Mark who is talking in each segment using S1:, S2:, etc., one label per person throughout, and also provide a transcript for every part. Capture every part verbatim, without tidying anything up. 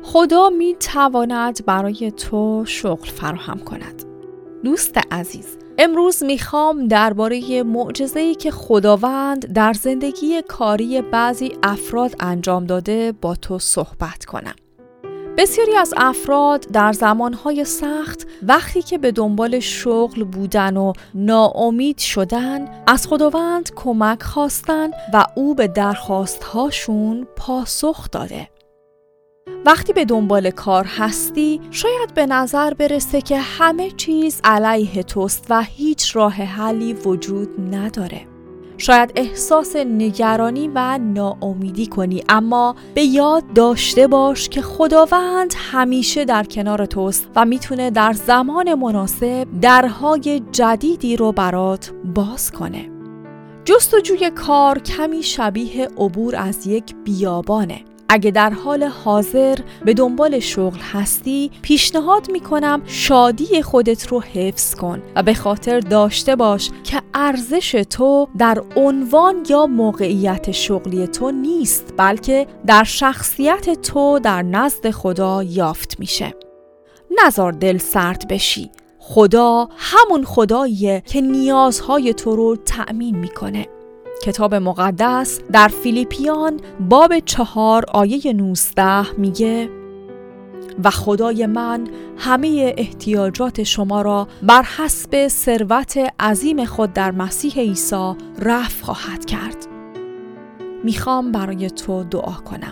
S1: خدا می تواند برای تو شغل فراهم کند. دوست عزیز، امروز میخوام درباره معجزه‌ای که خداوند در زندگی کاری بعضی افراد انجام داده با تو صحبت کنم. بسیاری از افراد در زمانهای سخت وقتی که به دنبال شغل بودن و ناامید شدن از خداوند کمک خواستن و او به درخواستهاشون پاسخ داده. وقتی به دنبال کار هستی شاید به نظر برسه که همه چیز علیه توست و هیچ راه حلی وجود نداره. شاید احساس نگرانی و ناامیدی کنی، اما به یاد داشته باش که خداوند همیشه در کنار توست و میتونه در زمان مناسب درهای جدیدی رو برات باز کنه. جستجوی کار کمی شبیه عبور از یک بیابانه. اگه در حال حاضر به دنبال شغل هستی، پیشنهاد میکنم شادی خودت رو حفظ کن و به خاطر داشته باش که ارزش تو در عنوان یا موقعیت شغلی تو نیست، بلکه در شخصیت تو در نزد خدا یافت میشه. نذار دل سرد بشی. خدا همون خداییه که نیازهای تو رو تأمین میکنه. کتاب مقدس در فیلیپیان باب چهار آیه نوزده میگه و خدای من همه احتیاجات شما را بر حسب ثروت عظیم خود در مسیح عیسی رفع خواهد کرد. میخوام برای تو دعا کنم.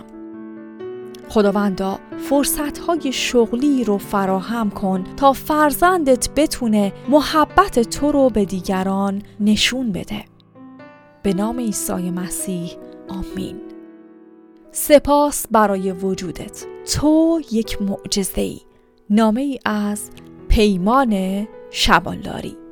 S1: خداوندا، فرصت‌های شغلی رو فراهم کن تا فرزندت بتونه محبت تو رو به دیگران نشون بده. به نام عیسی مسیح، آمین. سپاس برای وجودت. تو یک معجزه‌ای. نامه‌ای از پیمان شبانلاری.